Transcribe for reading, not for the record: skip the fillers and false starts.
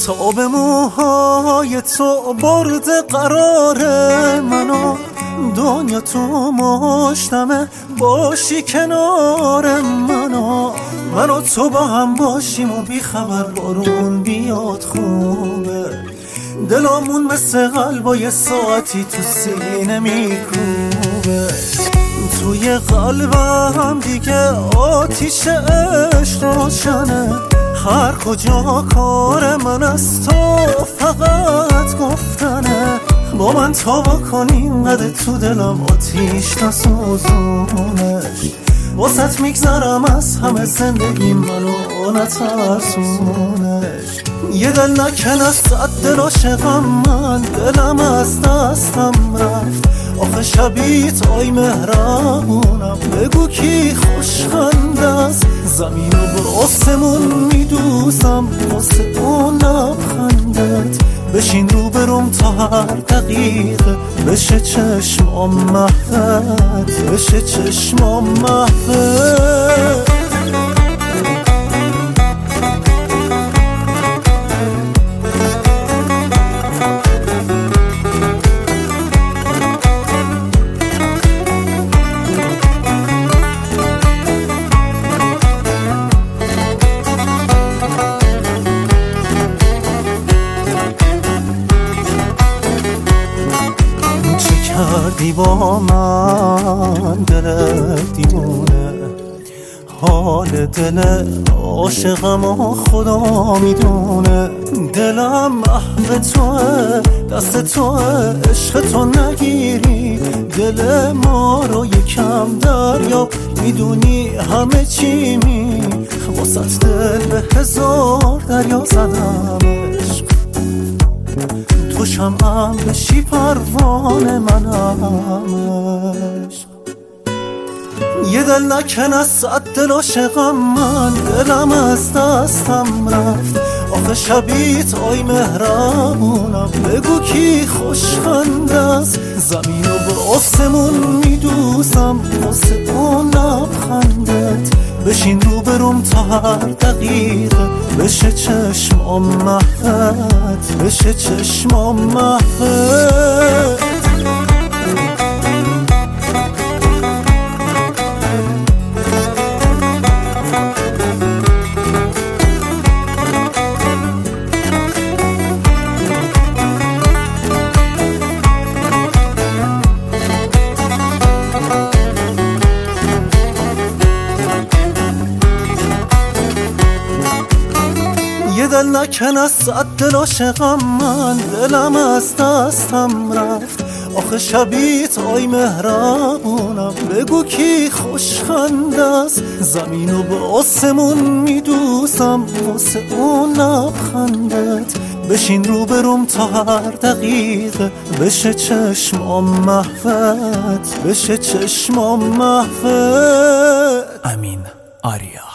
تا به موهای تو برده قرار منو، دنیا تو مشتمه باشی کنار منو تو با هم باشیم و بی خبر بارون بیاد خوبه، دلامون مثل قلبای ساعتی تو سینه میکوبه، توی قلبم دیگه آتیش عشق روشنه، هر کجا کار من از تو فقط گفتنه، با من تا بکنی اینقدر تو دلم آتیش نسوزونش، واسط میگذرم از همه زندگی منو نترسونش، یه دل نکن از صد دل عاشقم من، دلم از دستم رفت، آخه شبیت آی مهربونم، بگو کی خوشخنده است، زمین رو بر آسمون میدوزم واسه اون لبخندت، بشین رو برم تا هر دقیقه بشه چشمام محوت، بشه چشمام محوت. کردی با من دل دیوونه، حال دل عاشقم و خدا میدونه، دلم محو توه دست توه، عشق تو نگیری دل ما رو یکم دریا، میدونی همه چی واسط دل به هزار دریا زدم عشق، تو شمعم بشی پروانه منم عشق، یه دل نکن از صد دل عاشقم من، دلم از دستم رفت، آخه شبیت آی مهربونم، بگو کی خوشخنده است، زمین رو به آسمون میدوزم واسه اون لبخندت، بشین رو برم تا هر دقیقه بشه چشمام محوت، بشه چشمام محوت. یه دل نکن از صد دل عاشقم من، دلم از دستم رفت، آخه شبیت آی مهربونم، بگو کی خوشخنده است، زمین رو به آسمون میدوزم واسه اون لبخندت، بشین رو برم تا هر دقیقه بشه چشمام محوت، بشه چشمام محوت. امین آریا.